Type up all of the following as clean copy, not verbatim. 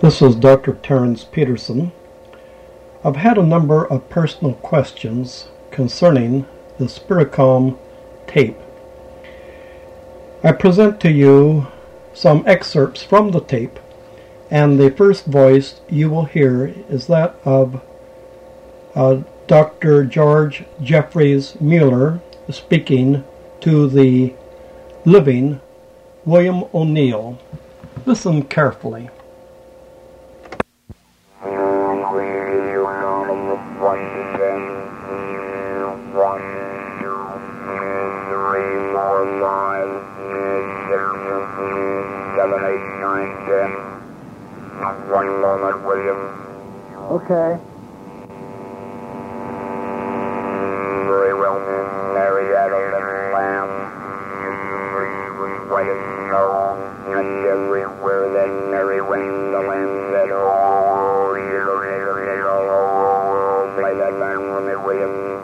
This is Dr. Terence Peterson. I've had a number of personal questions concerning the Spiricom tape. I present to you some excerpts from the tape, and the first voice you will hear is that of Dr. George Jeffries Mueller speaking to the living William O'Neill. Listen carefully. One moment, William. Okay. Very well. Mary had a little lamb. Was white as snow. And everywhere that Mary went, the lamb said, "Oh, play that lamb for me, William."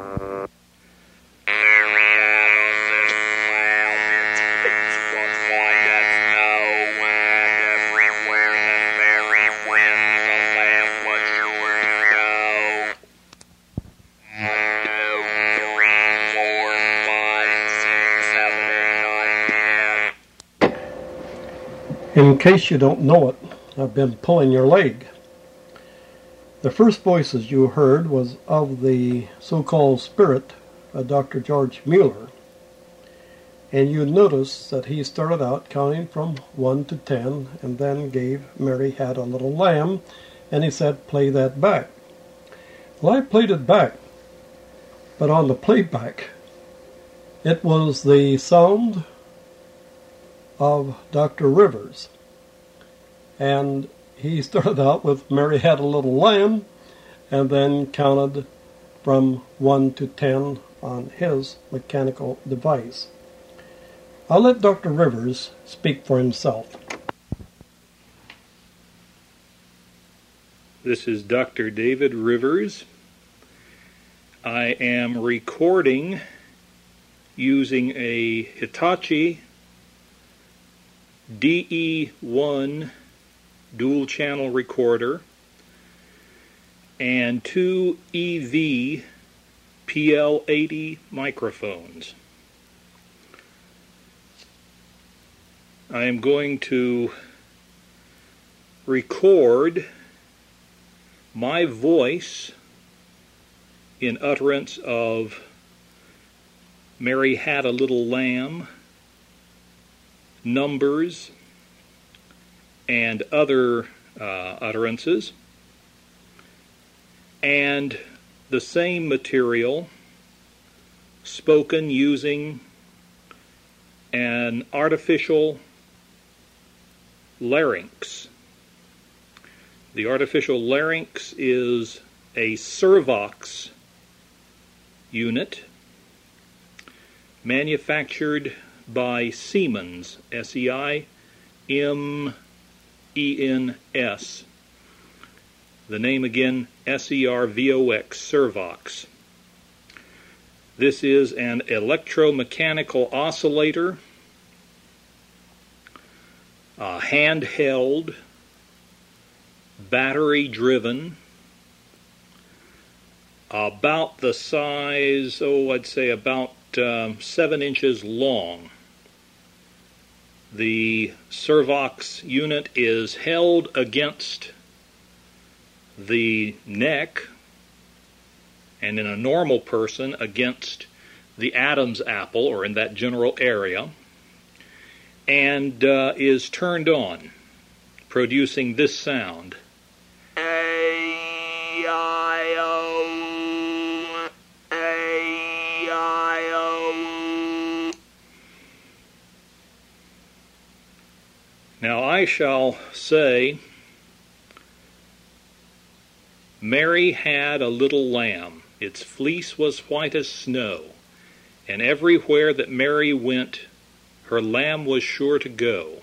In case you don't know it, I've been pulling your leg. The first voices you heard was of the so-called spirit, Dr. George Mueller. And you notice that he started out counting from 1 to 10 and then gave Mary Had a Little Lamb, and he said, play that back. Well, I played it back, but on the playback, it was the sound of Dr. Rivers, and he started out with Mary Had a Little Lamb and then counted from 1 to 10 on his mechanical device. I'll let Dr. Rivers speak for himself. This is Dr. David Rivers. I am recording using a Hitachi DE1 dual channel recorder and two EV PL80 microphones. I am going to record my voice in utterance of Mary Had a Little Lamb, numbers, and other utterances, and the same material spoken using an artificial larynx. The artificial larynx is a Servox unit manufactured by Siemens, S-E-I-M-E-N-S. The name again, S-E-R-V-O-X, Servox. This is an electromechanical oscillator, handheld, battery-driven, about the size, I'd say about 7 inches long. The Servox unit is held against the neck, and in a normal person against the Adam's apple, or in that general area, and is turned on, producing this sound. A-I-O, A-I-O. Now I shall say, Mary had a little lamb. Its fleece was white as snow, and everywhere that Mary went, her lamb was sure to go.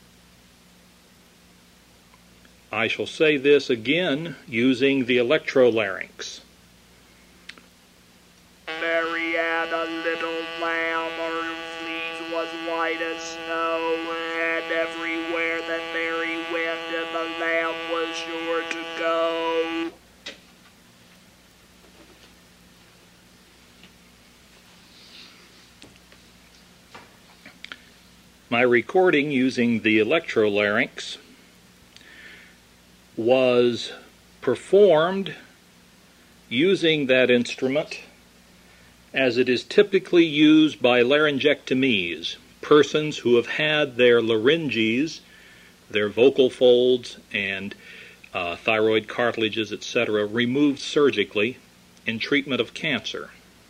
I shall say this again using the electrolarynx. Mary had a little lamb, her fleece was white as snow, and everywhere that Mary went, the lamb was sure to go. My recording using the electrolarynx was performed using that instrument as it is typically used by laryngectomies, persons who have had their larynges, their vocal folds, and thyroid cartilages, etc., removed surgically in treatment of cancer.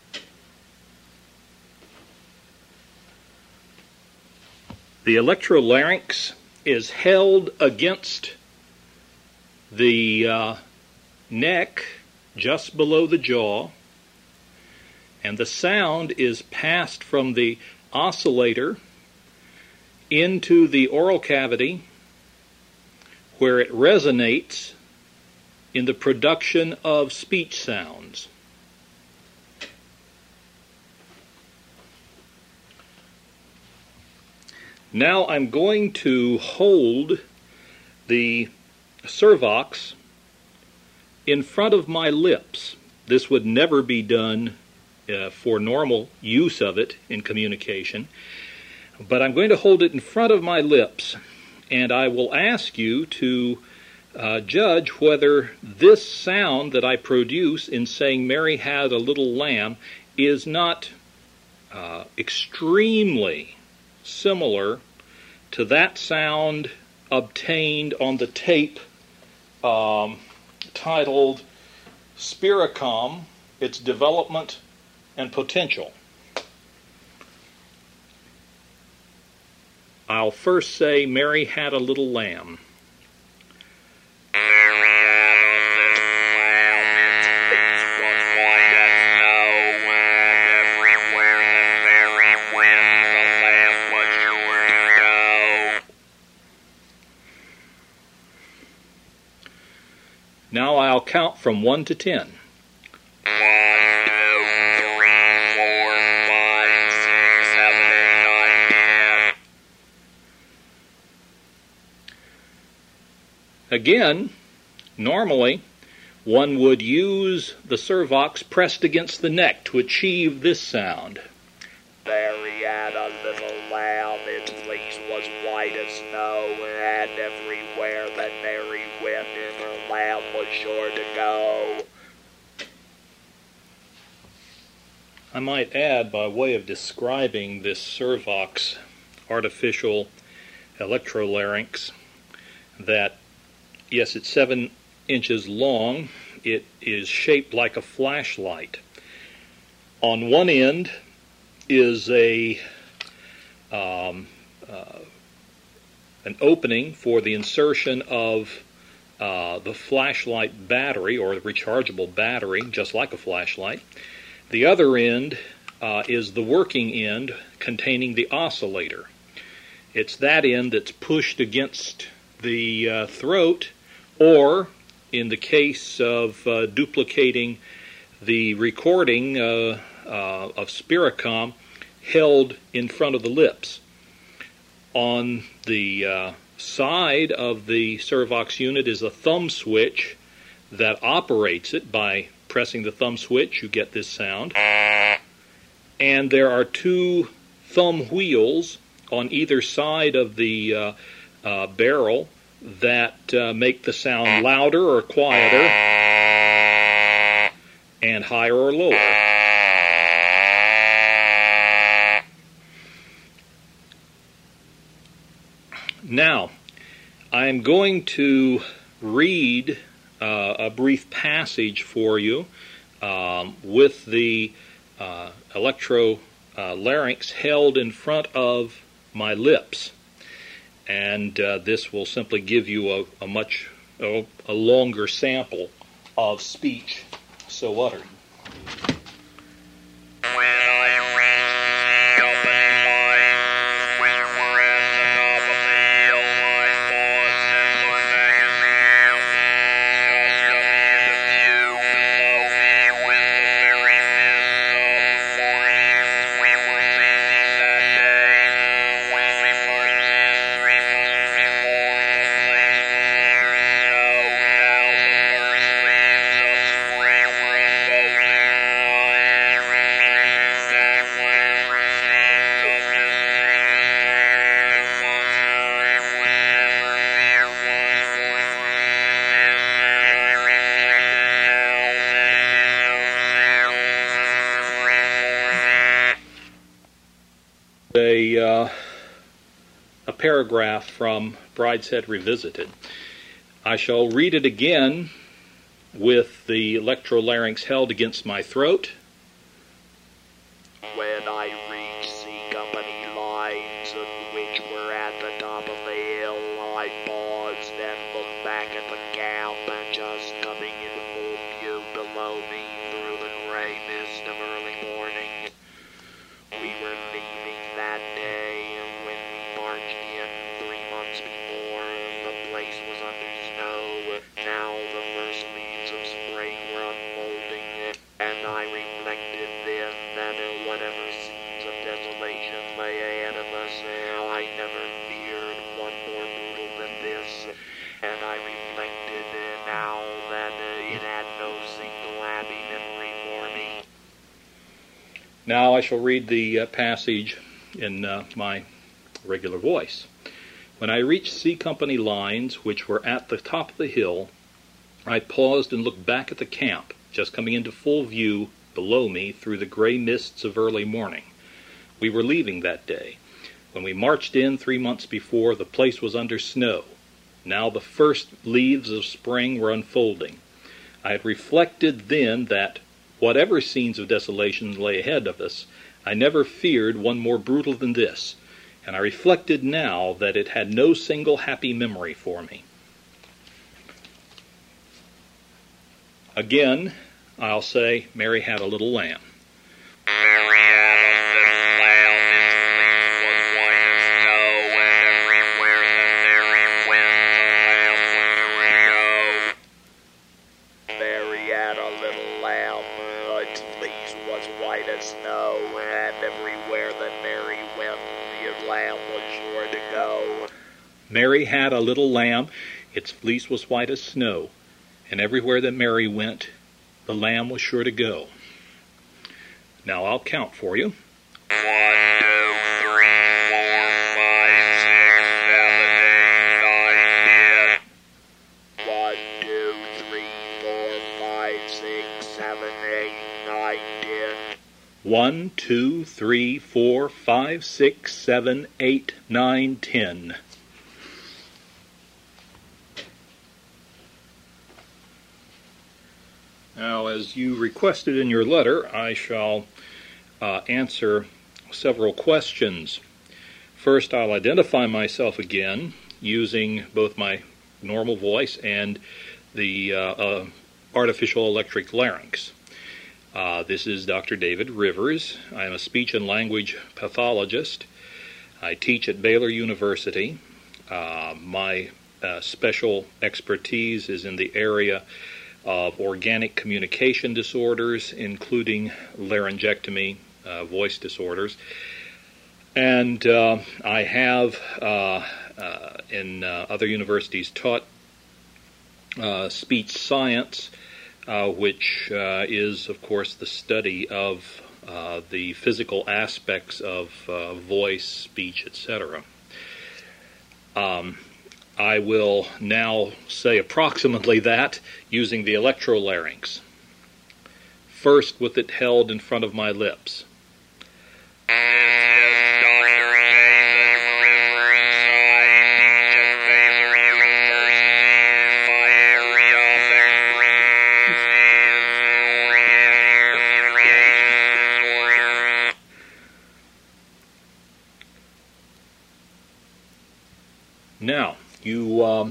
The electrolarynx is held against the neck just below the jaw, and the sound is passed from the oscillator into the oral cavity, where it resonates in the production of speech sounds. Now I'm going to hold the Servox in front of my lips. This would never be done for normal use of it in communication, but I'm going to hold it in front of my lips, and I will ask you to judge whether this sound that I produce in saying Mary had a little lamb is not extremely similar to that sound obtained on the tape titled Spiricom, Its Development and Potential. I'll first say Mary had a little lamb. Now I'll count from 1 to 10. Again, normally, one would use the Servox pressed against the neck to achieve this sound. Mary had a little lamb, its fleece was white as snow, and everywhere that Mary went, her lamb was sure to go. I might add, by way of describing this Servox artificial electrolarynx, that yes, it's 7 inches long. It is shaped like a flashlight. On one end is an opening for the insertion of the flashlight battery, or the rechargeable battery, just like a flashlight. The other end is the working end containing the oscillator. It's that end that's pushed against the throat, or in the case of duplicating the recording of Spiricom, held in front of the lips. On the side of the Servox unit is a thumb switch that operates it. By pressing the thumb switch, you get this sound. And there are 2 thumb wheels on either side of the barrel that make the sound louder or quieter, and higher or lower. Now, I'm going to read a brief passage for you with the electrolarynx held in front of my lips. And this will simply give you a longer sample of speech so uttered. paragraph from Brideshead Revisited. I shall read it again with the electrolarynx held against my throat. When I reached C Company lines, which were at the top of the hill, I paused and looked back at the camp, and just coming into full view below me through the gray mist of early morning. We were leaving that day, and when we marched in 3 months before, the place was under snow. Now the first leaves of spring were unfolding, and I reflected then that whatever scenes of desolation lay ahead of us, I never feared one more brutal than this. And I reflected now that it had no single happy memory for me. Now I shall read the passage in my regular voice. When I reached C Company lines, which were at the top of the hill, I paused and looked back at the camp, just coming into full view below me through the gray mists of early morning. We were leaving that day. When we marched in 3 months before, the place was under snow. Now the first leaves of spring were unfolding. I had reflected then that whatever scenes of desolation lay ahead of us, I never feared one more brutal than this, and I reflected now that it had no single happy memory for me. Again, I'll say, Mary had a little lamb. Mary had a little lamb, its fleece was white as snow, and everywhere that Mary went, the lamb would go. Mary had a little lamb, its fleece was white as snow, and everywhere that Mary went, the lamb was sure to go. Mary had a little lamb, its fleece was white as snow, and everywhere that Mary went, the lamb was sure to go. Now I'll count for you. 1, 2, 3, 4, 5, 6, 7, 8, 9, 10. 1, 2, 3, 4, 5, 6, 7, 8, 9, 10. 1, 2, 3, 4, 5, 6, 7, 8, 9, 10. Now, as you requested in your letter, I shall answer several questions. First, I'll identify myself again using both my normal voice and the artificial electric larynx. This is Dr. David Rivers. I am a speech and language pathologist. I teach at Baylor University. My special expertise is in the area of organic communication disorders, including laryngectomy, voice disorders. And I have, in other universities, taught speech science, which is, of course, the study of the physical aspects of voice, speech, etc. I will now say approximately that using the electrolarynx. First, with it held in front of my lips. Now, you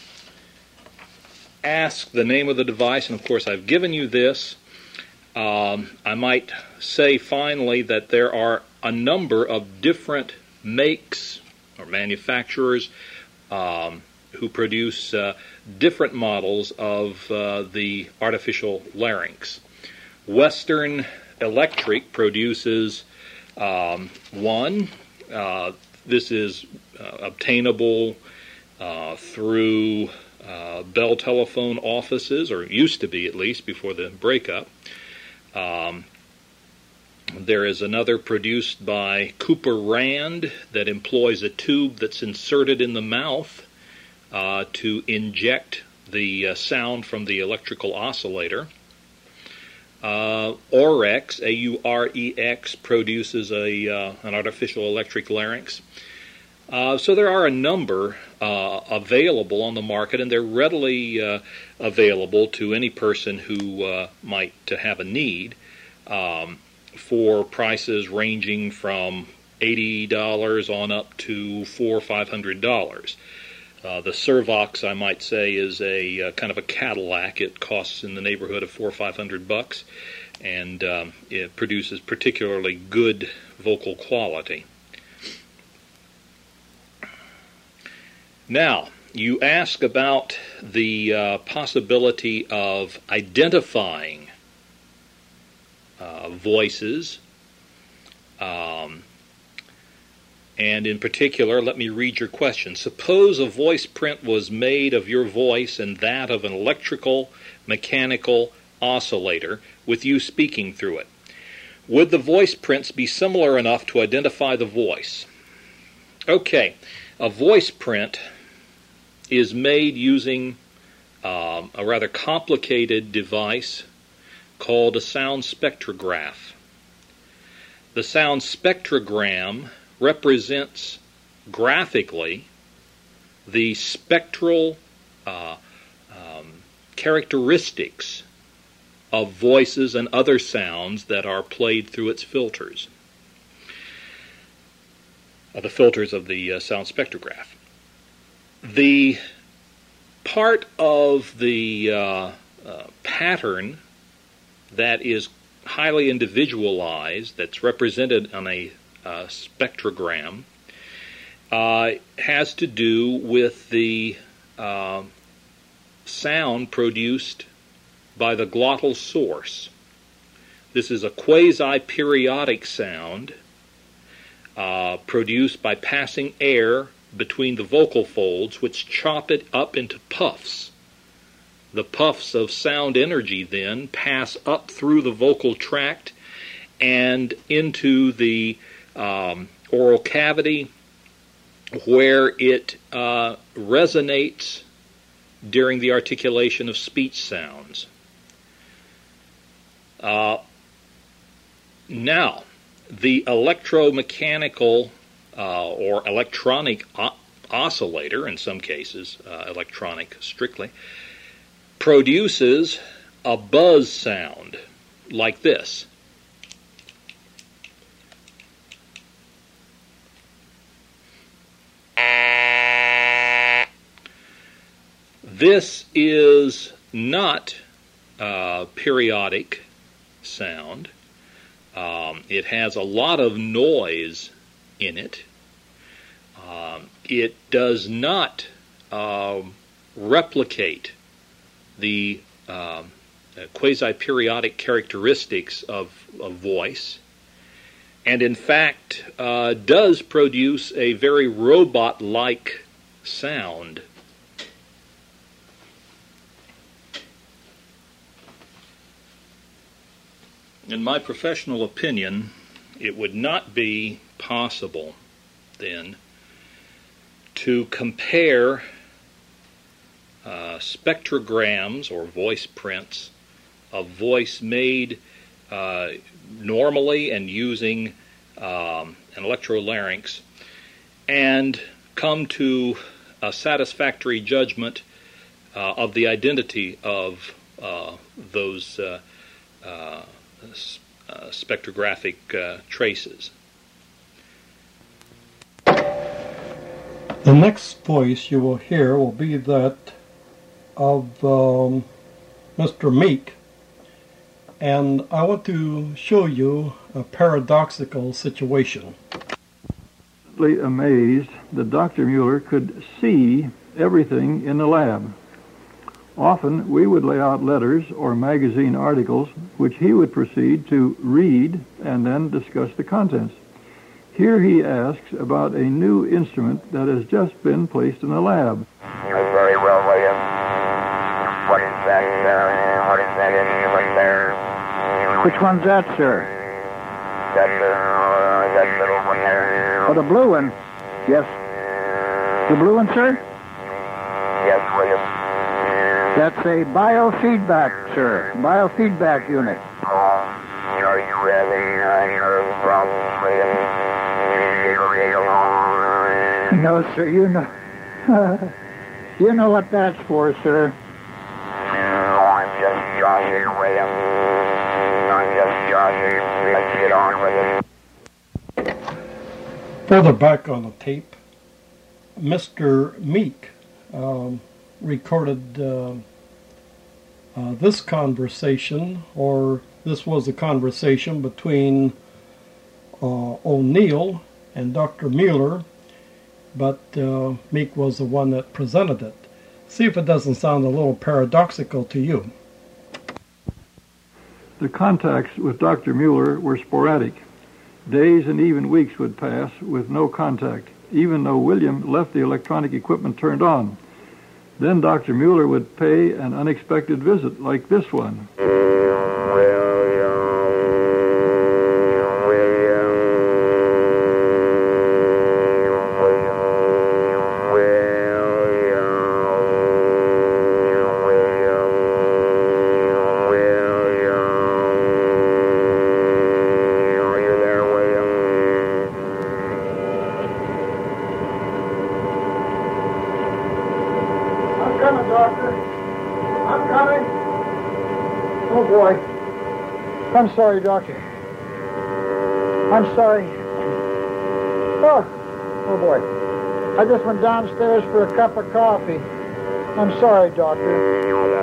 ask the name of the device, and of course I've given you this. I might say finally that there are a number of different makes or manufacturers who produce different models of the artificial larynx. Western Electric produces one. This is obtainable through Bell telephone offices, or used to be at least before the breakup. There is another produced by Cooper Rand that employs a tube that's inserted in the mouth to inject the sound from the electrical oscillator. Aurex, A-U-R-E-X, produces an artificial electric larynx. So there are a number available on the market, and they're readily available to any person who might have a need, for prices ranging from $80 on up to $400 or $500. The Servox, I might say, is a kind of a Cadillac. It costs in the neighborhood of $400 or $500, and it produces particularly good vocal quality. Now, you ask about the possibility of identifying voices, and in particular, let me read your question. Suppose a voice print was made of your voice and that of an electrical, mechanical oscillator with you speaking through it. Would the voice prints be similar enough to identify the voice? Okay, a voice print is made using a rather complicated device called a sound spectrograph. The sound spectrogram represents graphically the spectral characteristics of voices and other sounds that are played through its filters, the filters of the sound spectrograph. The part of the pattern that is highly individualized, that's represented on a spectrogram, has to do with the sound produced by the glottal source. This is a quasi-periodic sound produced by passing air between the vocal folds, which chop it up into puffs. The puffs of sound energy then pass up through the vocal tract and into the oral cavity, where it resonates during the articulation of speech sounds. Now, the electromechanical or electronic oscillator, in some cases electronic strictly, produces a buzz sound like this. This is not periodic sound. It has a lot of noise in it. It does not replicate the quasi-periodic characteristics of voice, and in fact does produce a very robot-like sound. In my professional opinion, it would not be possible, then, to compare spectrograms or voice prints of voice made normally and using an electrolarynx, and come to a satisfactory judgment of the identity of those spectrographic traces. The next voice you will hear will be that of Mr. Meek, and I want to show you a paradoxical situation. Amazed that Dr. Mueller could see everything in the lab. Often we would lay out letters or magazine articles which he would proceed to read and then discuss the contents. Here he asks about a new instrument that has just been placed in the lab. Very well, William. What is that there? What is that instrument there? Which one's that, sir? That little one there. Oh, the blue one. Yes. The blue one, sir? Yes, William. That's a biofeedback, sir. Biofeedback unit. Are you having nerve problems, William? No, sir, you know. You know what that's for, sir. I'm just joshing with him. I'm just joshing. Let's get on with it. Further back on the tape, Mr. Meek recorded this conversation, or this was a conversation between O'Neill and Dr. Mueller, but Meek was the one that presented it. See if it doesn't sound a little paradoxical to you. The contacts with Dr. Mueller were sporadic. Days and even weeks would pass with no contact, even though William left the electronic equipment turned on. Then Dr. Mueller would pay an unexpected visit like this one. I'm sorry, Doctor. I'm sorry. Oh boy. I just went downstairs for a cup of coffee. I'm sorry, Doctor.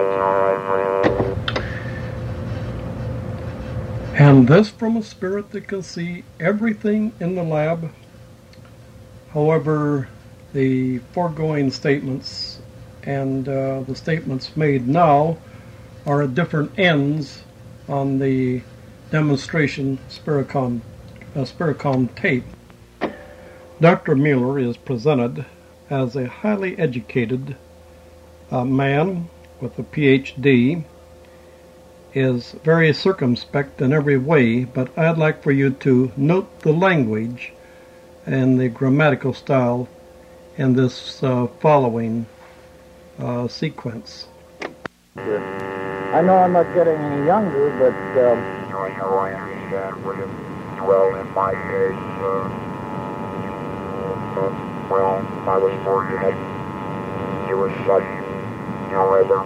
And this from a spirit that can see everything in the lab. However, the foregoing statements and the statements made now are at different ends on the demonstration Spiricom tape. Dr. Mueller is presented as a highly educated man with a PhD, is very circumspect in every way, but I'd like for you to note the language and the grammatical style in this following sequence. I know I'm not getting any younger, but... I understand, William. Well, in my case, well, I was fortunate. You were such, however,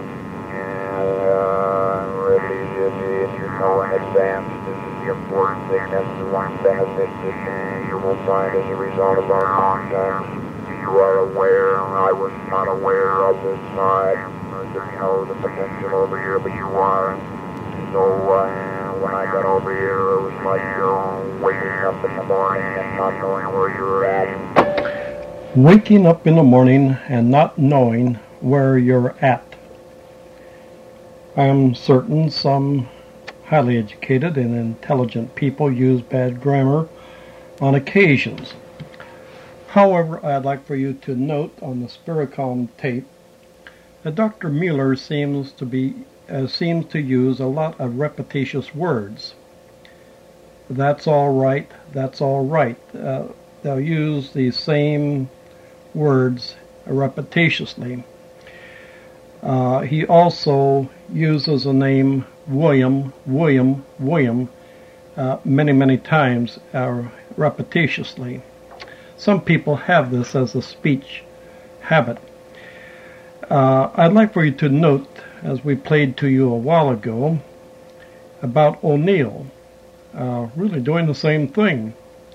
really, if you know in advance, this is the important thing. That's the one benefit that you will find as a result of our contact. You are aware, I was not aware of this side. The potential over here, but you are. So when I got over here, it was like waking up in the morning and not knowing where you were at. Waking up in the morning and not knowing where you're at. I am certain some highly educated and intelligent people use bad grammar on occasions. However, I'd like for you to note on the Spiricom tape that Dr. Mueller seems to use a lot of repetitious words. That's all right, that's all right. They'll use the same words repetitiously. He also uses the name William many, many times repetitiously. Some people have this as a speech habit. I'd like for you to note, as we played to you a while ago, about O'Neill, really doing the same thing.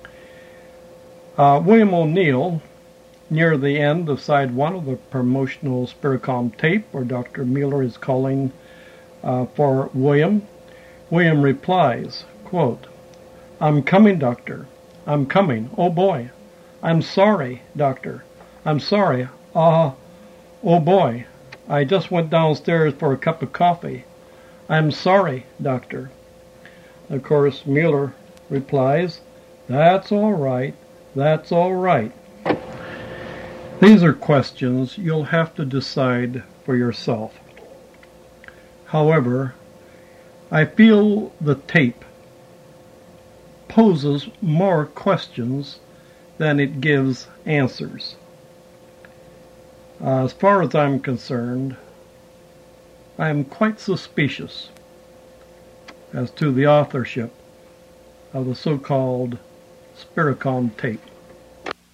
William O'Neill, near the end of side 1 of the promotional Spiricom tape, where Dr. Mueller is calling for William replies, quote, "I'm coming, doctor. I'm coming. Oh boy. I'm sorry, doctor. I'm sorry. Oh boy, I just went downstairs for a cup of coffee. I'm sorry, doctor." Of course, Mueller replies, "That's all right, that's all right." These are questions you'll have to decide for yourself. However, I feel the tape poses more questions than it gives answers. As far as I'm concerned, I am quite suspicious as to the authorship of the so-called Spiricom tape.